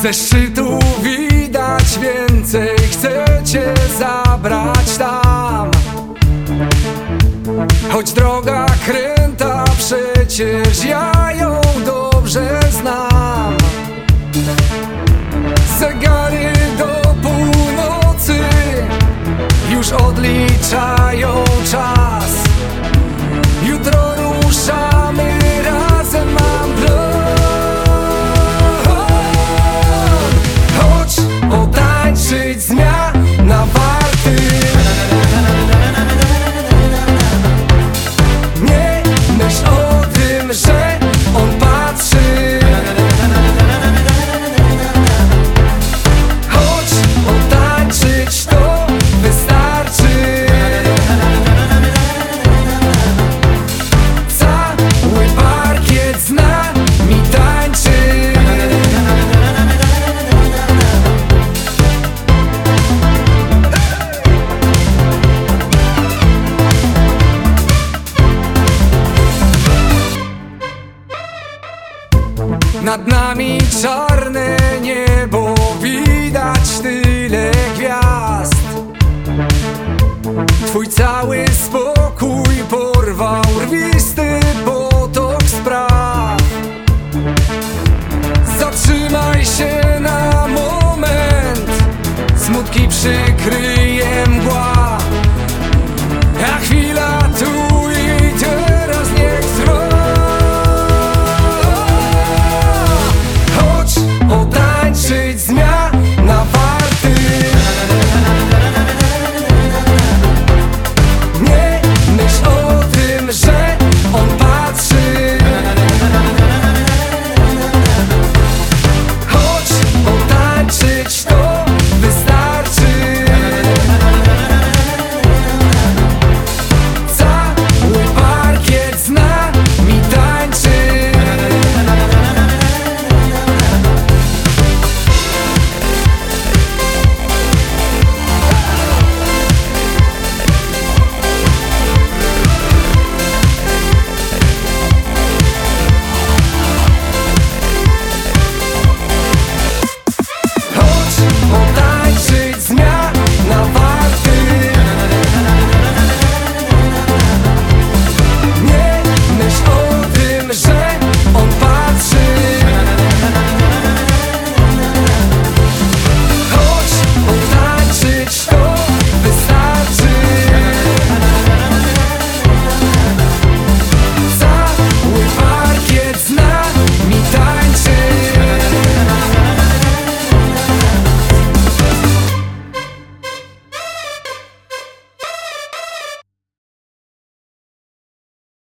Ze szczytu widać więcej, chcę cię zabrać tam. Choć droga kręta, przecież ja ją dobrze znam. Zegary do północy już odliczają czas. Jutro ruszamy razem, mam plan. Chodź potańczyć z dnia na warty. Nie myśl o tym, że on patrzy. Chodź potańczyć, to wystarczy. Cały parkiet z nami tańczy. Nad nami czarne niebo, widać tyle gwiazd. Twój cały spokój